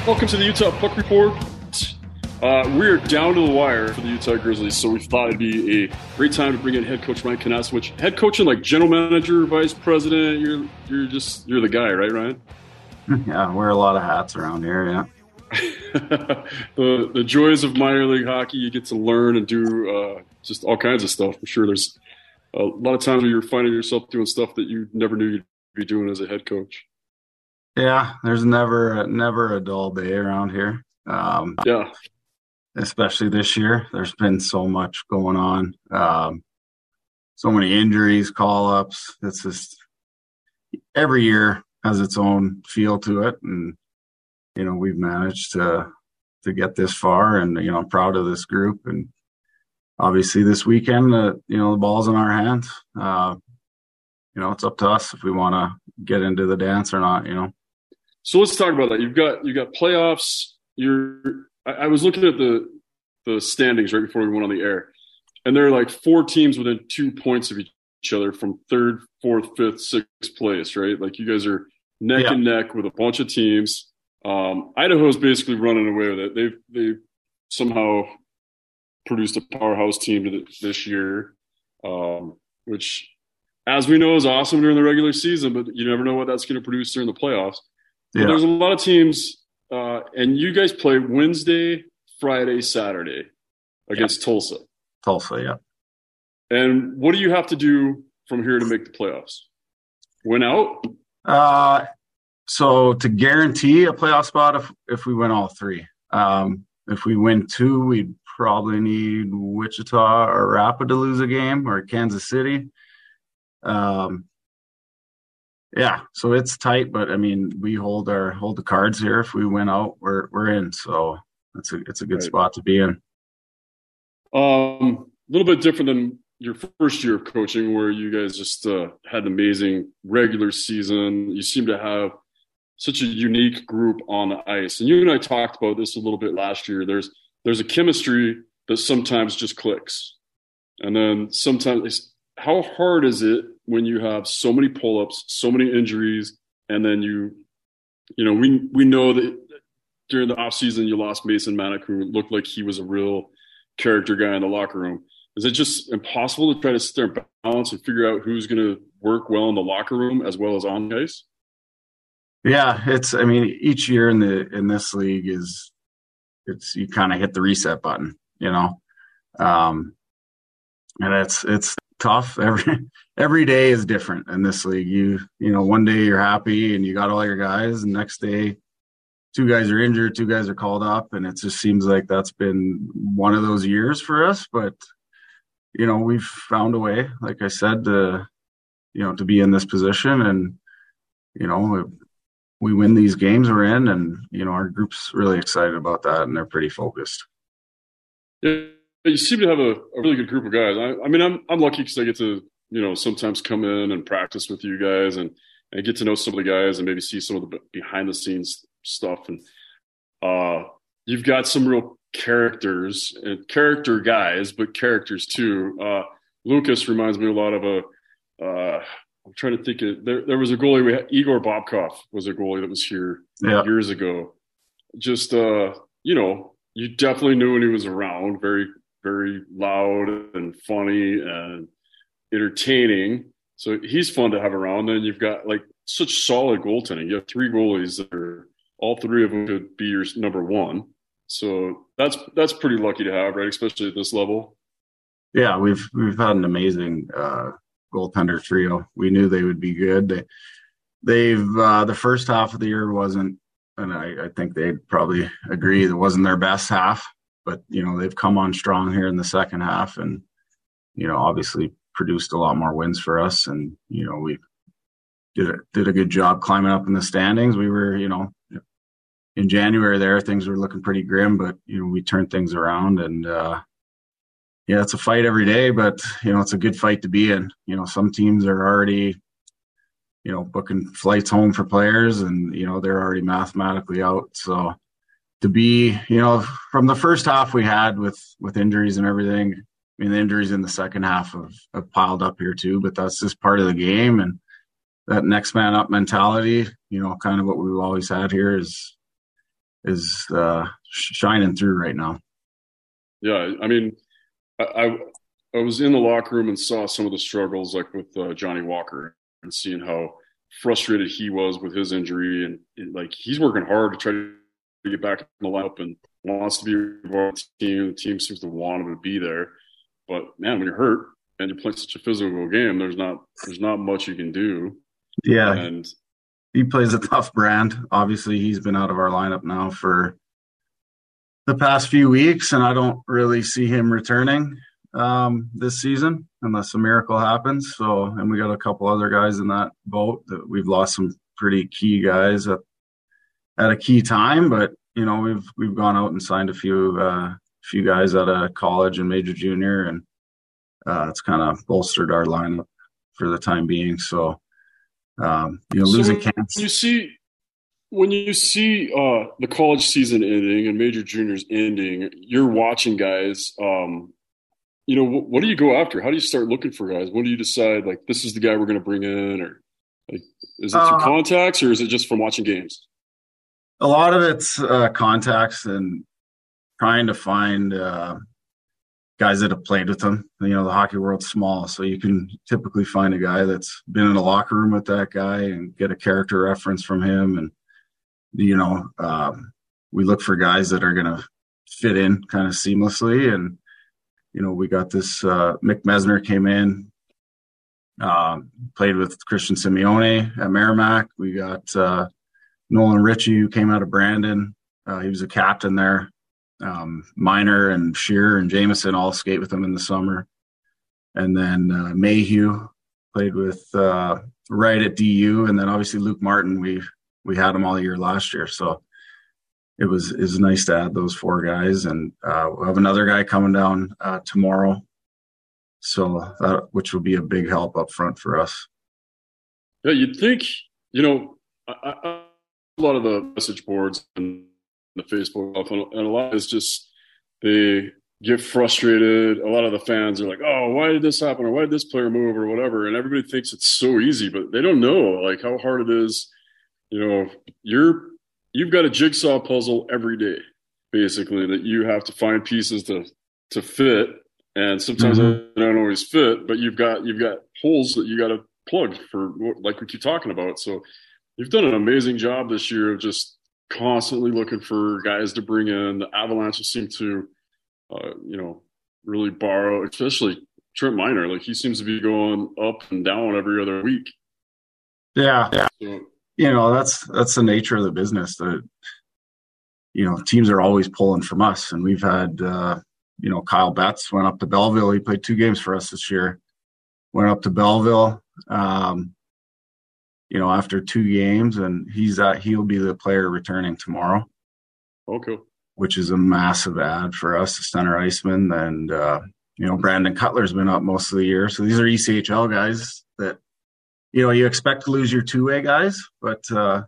Welcome to the Utah Puck Report. We're down to the wire for the Utah Grizzlies, so we thought it'd be a great time to bring in head coach Ryan Konasewicz. Head coach and like general manager, vice president, you're the guy, right, Ryan? Yeah, wear a lot of hats around here, yeah. The joys of minor league hockey, you get to learn and do just all kinds of stuff. I'm sure there's a lot of times where you're finding yourself doing stuff that you never knew you'd be doing as a head coach. Yeah, there's never a dull day around here. Yeah. Especially this year. There's been so much going on. So many injuries, call-ups. It's just every year has its own feel to it. And, you know, we've managed to get this far. And, you know, I'm proud of this group. And obviously this weekend, you know, the ball's in our hands. You know, it's up to us if we want to get into the dance or not, you know. So let's talk about that. You've got playoffs. I was looking at the standings right before we went on the air, and there are like 4 teams within 2 points of each other from 3rd, 4th, 5th, 6th place, right? Like you guys are neck and neck with a bunch of teams. Idaho's basically running away with it. They've somehow produced a powerhouse team this year, which, as we know, is awesome during the regular season, but you never know what that's going to produce during the playoffs. Yeah. There's a lot of teams, and you guys play Wednesday, Friday, Saturday against Tulsa. Tulsa, yeah. And what do you have to do from here to make the playoffs? Win out? So to guarantee a playoff spot, if we win all 3. If we win 2, we'd probably need Wichita or Rapid to lose a game, or Kansas City. Yeah, so it's tight, but I mean, we hold the cards here. If we win out, we're in. So it's a good spot to be in. A little bit different than your first year of coaching, where you guys just had an amazing regular season. You seem to have such a unique group on the ice, and you and I talked about this a little bit last year. There's a chemistry that sometimes just clicks, and then sometimes. How hard is it when you have so many pull-ups, so many injuries, and then we know that during the offseason you lost Mason Manick, who looked like he was a real character guy in the locker room. Is it just impossible to try to sit there and balance and figure out who's going to work well in the locker room as well as on the ice? Yeah, each year in this league it's you kind of hit the reset button, you know, and it's tough. Every day is different in this league. You know, one day you're happy and you got all your guys, and next day 2 guys are injured, 2 guys are called up, and it just seems like that's been one of those years for us. But you know, we've found a way, like I said, to be in this position, and you know, we win these games we're in, and you know, our group's really excited about that, and they're pretty focused. Yeah. You seem to have a really good group of guys. I'm lucky because I get to, you know, sometimes come in and practice with you guys and get to know some of the guys and maybe see some of the behind the scenes stuff. And you've got some real characters and character guys, but characters too. Lucas reminds me a lot of I'm trying to think there was a goalie we had. Igor Bobkov was a goalie that was here years ago. Just, you know, you definitely knew when he was around. Very, very loud and funny and entertaining. So he's fun to have around. Then you've got like such solid goaltending. You have 3 goalies that are, all 3 of them could be your number 1. So that's pretty lucky to have, right? Especially at this level. Yeah, we've had an amazing goaltender trio. We knew they would be good. They've the first half of the year wasn't, and I think they'd probably agree, it wasn't their best half. But, you know, they've come on strong here in the second half and, you know, obviously produced a lot more wins for us. And, you know, we did a good job climbing up in the standings. We were, you know, in January there, things were looking pretty grim, but, you know, we turned things around. And, yeah, it's a fight every day, but, you know, it's a good fight to be in. You know, some teams are already, you know, booking flights home for players and, you know, they're already mathematically out. So, to be, you know, from the first half we had with injuries and everything, I mean, the injuries in the second half have piled up here too, but that's just part of the game. And that next man up mentality, you know, kind of what we've always had here is, is shining through right now. Yeah, I mean, I I was in the locker room and saw some of the struggles, like with Johnny Walker, and seeing how frustrated he was with his injury, and like he's working hard to try to get back in the lineup and wants to be involved with the team. The team seems to want him to be there, but man, when you're hurt and you're playing such a physical game, there's not much you can do. Yeah, And he plays a tough brand. Obviously, he's been out of our lineup now for the past few weeks, and I don't really see him returning this season unless a miracle happens. So, and we got a couple other guys in that boat that we've lost some pretty key guys at a key time. But you know, we've gone out and signed a few guys out of college and major junior, and it's kind of bolstered our lineup for the time being. So, losing Kansas. When you see the college season ending and major juniors ending, you're watching guys. What do you go after? How do you start looking for guys? When do you decide, like, this is the guy we're going to bring in, or like, is it through contacts, or is it just from watching games? A lot of it's contacts and trying to find guys that have played with them. You know, the hockey world's small, so you can typically find a guy that's been in a locker room with that guy and get a character reference from him. And we look for guys that are going to fit in kind of seamlessly. And, we got this Mick Mesner came in, played with Christian Simeone at Merrimack. We got Nolan Ritchie, who came out of Brandon. He was a captain there. Miner and Shearer and Jameson all skate with him in the summer. And then Mayhew played with Wright at DU. And then obviously Luke Martin, we had him all year last year. So it was nice to add those four guys. And we'll have another guy coming down tomorrow. So which will be a big help up front for us. Yeah, you'd think, a lot of the message boards and the Facebook stuff, and a lot is just they get frustrated. A lot of the fans are like, "Oh, why did this happen? Or why did this player move? Or whatever." And everybody thinks it's so easy, but they don't know like how hard it is. You've got a jigsaw puzzle every day, basically, that you have to find pieces to fit, and sometimes they don't always fit. But you've got holes that you got to plug for, like we keep talking about. So you've done an amazing job this year of just constantly looking for guys to bring in. The Avalanche seem to, really borrow, especially Trent Miner. Like, he seems to be going up and down every other week. Yeah. So, that's the nature of the business. That teams are always pulling from us, and we've had Kyle Betts went up to Belleville. He played 2 games for us this year. Went up to Belleville. After 2 games, and he'll be the player returning tomorrow. Okay. Which is a massive add for us, the center iceman. And, Brandon Cutler's been up most of the year. So these are ECHL guys that, you expect to lose your 2-way guys, but,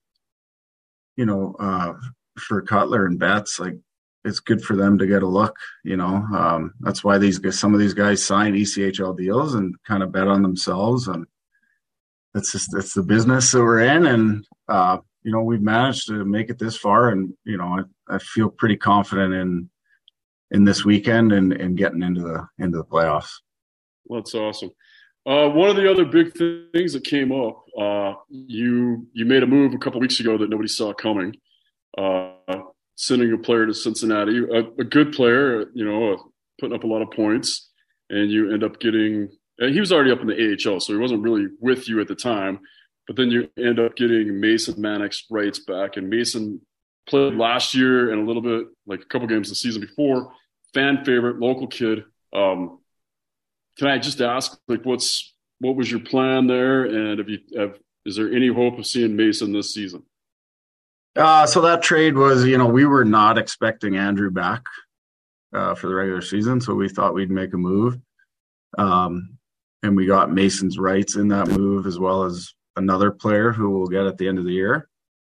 for Cutler and Betts, like, it's good for them to get a look, that's why some of these guys signed ECHL deals and kind of bet on themselves. And that's the business that we're in. And, we've managed to make it this far, and, I feel pretty confident in this weekend and getting into the playoffs. Well, that's awesome. One of the other big things that came up, you made a move a couple of weeks ago that nobody saw coming, sending a player to Cincinnati, a good player, putting up a lot of points, and you end up getting – he was already up in the AHL, so he wasn't really with you at the time. But then you end up getting Mason Mannix rights back, and Mason played last year and a little bit, like a couple games the season before. Fan favorite, local kid. Can I just ask, like, what was your plan there, and is there any hope of seeing Mason this season? So that trade was, we were not expecting Andrew back for the regular season, so we thought we'd make a move. And we got Mason's rights in that move, as well as another player who we'll get at the end of the year.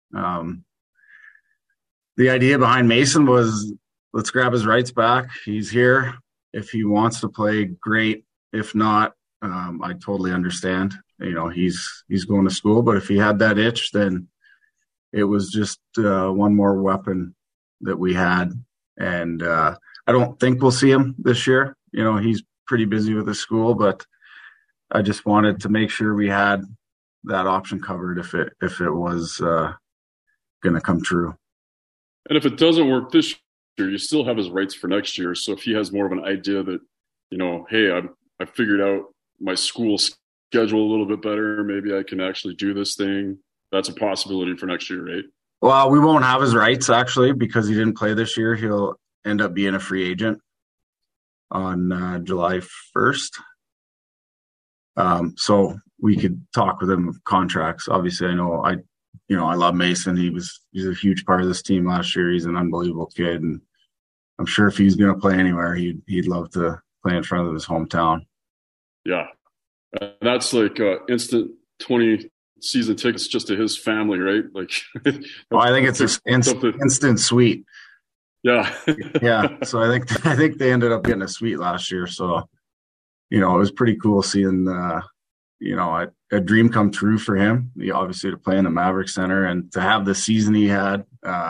The idea behind Mason was, let's grab his rights back. He's here. If he wants to play, great. If not, I totally understand. He's going to school, but if he had that itch, then it was just one more weapon that we had. And I don't think we'll see him this year. He's pretty busy with his school, but I just wanted to make sure we had that option covered if it was going to come true. And if it doesn't work this year, you still have his rights for next year. So if he has more of an idea that, hey, I figured out my school schedule a little bit better, maybe I can actually do this thing. That's a possibility for next year, right? Well, we won't have his rights actually because he didn't play this year. He'll end up being a free agent on July 1st. So we could talk with him contracts. Obviously, I know I love Mason. He's a huge part of this team last year. He's an unbelievable kid, and I'm sure if he's going to play anywhere, he'd love to play in front of his hometown. Yeah, that's like instant 20 season tickets just to his family, right? Like, I think it's instant suite. Yeah, yeah. So I think they ended up getting a suite last year. So it was pretty cool seeing a dream come true for him. Obviously to play in the Maverick Center and to have the season he had,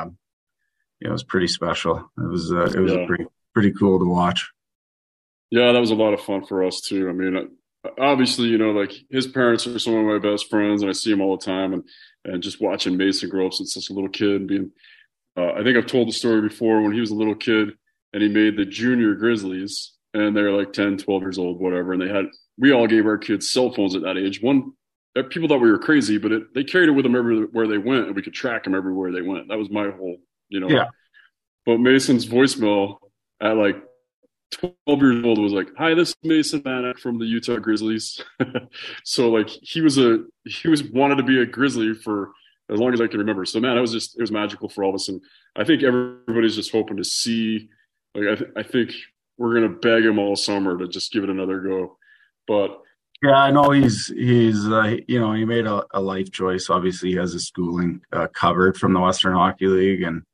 it was pretty special. It was pretty cool to watch. Yeah, that was a lot of fun for us too. I mean, obviously, like his parents are some of my best friends, and I see him all the time. And just watching Mason grow up since such a little kid, I think I've told the story before when he was a little kid and he made the junior Grizzlies, and they're like 10, 12 years old, whatever. And we all gave our kids cell phones at that age. People thought we were crazy, but they carried it with them everywhere they went, and we could track them everywhere they went. That was my whole, Yeah. But Mason's voicemail at like 12 years old was like, "Hi, this is Mason Manick from the Utah Grizzlies." So like he wanted to be a Grizzly for as long as I can remember. So man, it was magical for all of us, and I think everybody's just hoping to see. Like I think we're gonna beg him all summer to just give it another go. But yeah, I know he's he made a life choice. Obviously, he has his schooling covered from the Western Hockey League, and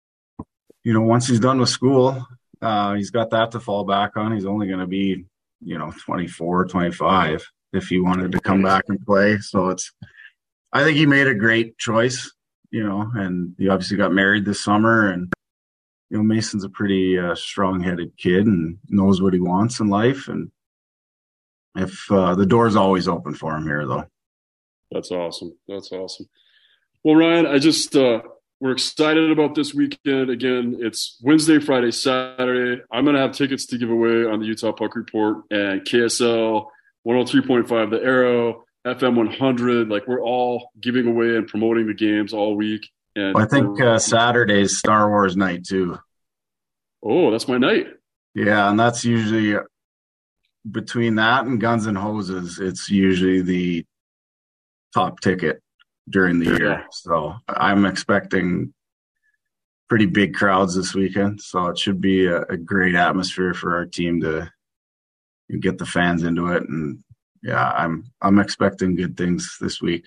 once he's done with school, he's got that to fall back on. He's only going to be 24, 25 if he wanted to come back and play. So I think he made a great choice, and he obviously got married this summer, and Mason's a pretty strong-headed kid and knows what he wants in life. And if the door's always open for him here, though. That's awesome. Well, Ryan, we're excited about this weekend. Again, it's Wednesday, Friday, Saturday. I'm going to have tickets to give away on the Utah Puck Report and KSL 103.5, The Arrow, FM 100. Like, we're all giving away and promoting the games all week. And I think Saturday's Star Wars night too. Oh, that's my night. Yeah, and that's usually between that and Guns and Hoses, it's usually the top ticket during the year. So I'm expecting pretty big crowds this weekend. So it should be a great atmosphere for our team to get the fans into it. And yeah, I'm expecting good things this week.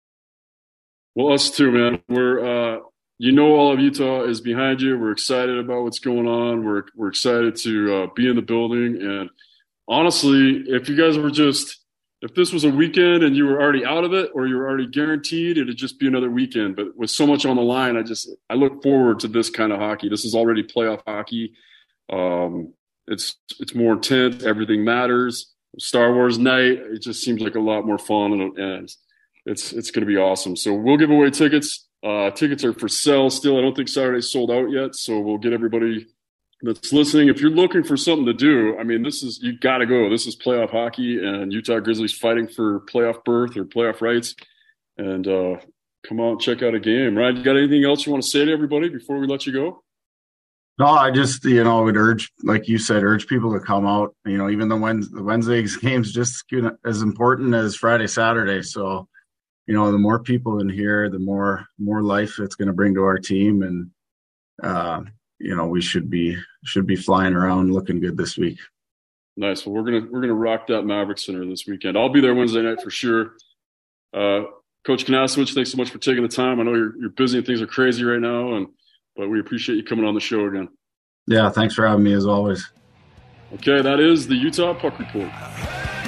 Well, us too, man. We're all of Utah is behind you. We're excited about what's going on. We're excited to be in the building. And honestly, if you guys were if this was a weekend and you were already out of it or you were already guaranteed, it'd just be another weekend. But with so much on the line, I look forward to this kind of hockey. This is already playoff hockey. It's more intense. Everything matters. Star Wars night. It just seems like a lot more fun, and it's going to be awesome. So we'll give away tickets. Tickets are for sale still. I don't think Saturday's sold out yet. So we'll get everybody that's listening. If you're looking for something to do, I mean, you got to go. This is playoff hockey, and Utah Grizzlies fighting for playoff berth or playoff rights. And come out and check out a game. Ryan, you got anything else you want to say to everybody before we let you go? No, I just, would urge, like you said, people to come out. Even the Wednesday game's just as important as Friday, Saturday. So, the more people in here, the more life it's going to bring to our team. And, we should be flying around looking good this week. Nice. Well, we're gonna rock that Maverick Center this weekend. I'll be there Wednesday night for sure. Coach Kanasowicz, thanks so much for taking the time. I know you're busy and things are crazy right now, but we appreciate you coming on the show again. Yeah, thanks for having me as always. Okay, that is the Utah Puck Report.